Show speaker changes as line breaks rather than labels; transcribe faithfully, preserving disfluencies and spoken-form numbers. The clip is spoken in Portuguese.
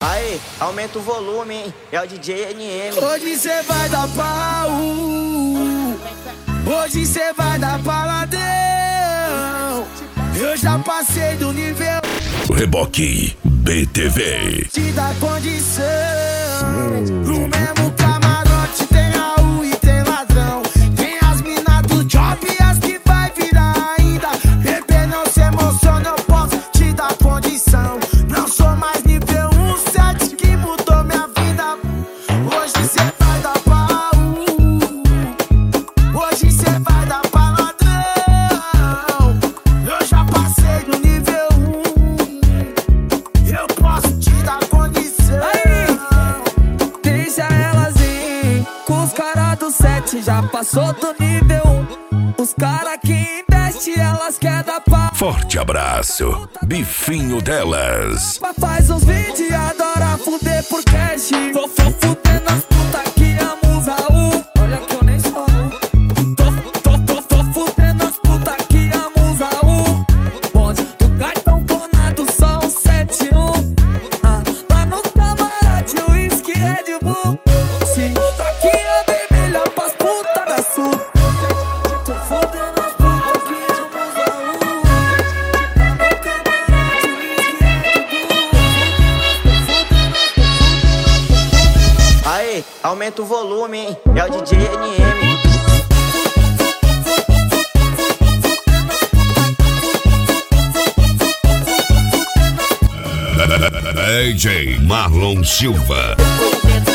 Aí, aumenta o volume, hein? É o D J N M.
Hoje cê vai dar pau. Hoje cê vai dar paladão. Eu já passei do nível.
Reboque B T V.
Te dá condição. No mesmo camarote tem Raul e tem ladrão. Tem as minas do job e as que vai virar ainda. Bebê, não se emociona, eu posso te dar condição. Não sou mais nível um sete que mudou minha vida. Hoje cê vai dar pau. Hoje cê vai dar paladão. Eu já passei do nível um. Eu posso te dar condição.
Aí, deixa elas ir. Com os caras do sete já passou do nível um. Os caras que investem, elas querem dar pau.
Forte abraço, bifinho delas.
Faz uns vídeos e adora fuder por cash. Vou fuder nas putas que amam os Raul. Olha que eu nem sou Tô, tô, tô, tô fudendo as putas que amam os Raul. Bonde do cartão conado, só um sete um. Ah, lá no camarote, o uísque Red Bull. Sim, taquinha vermelha pras putas da sul. Tô fudendo as putas que amam os Raul.
Aí, aumenta o volume, hein? É o D J N M.
D J Marlon Silva.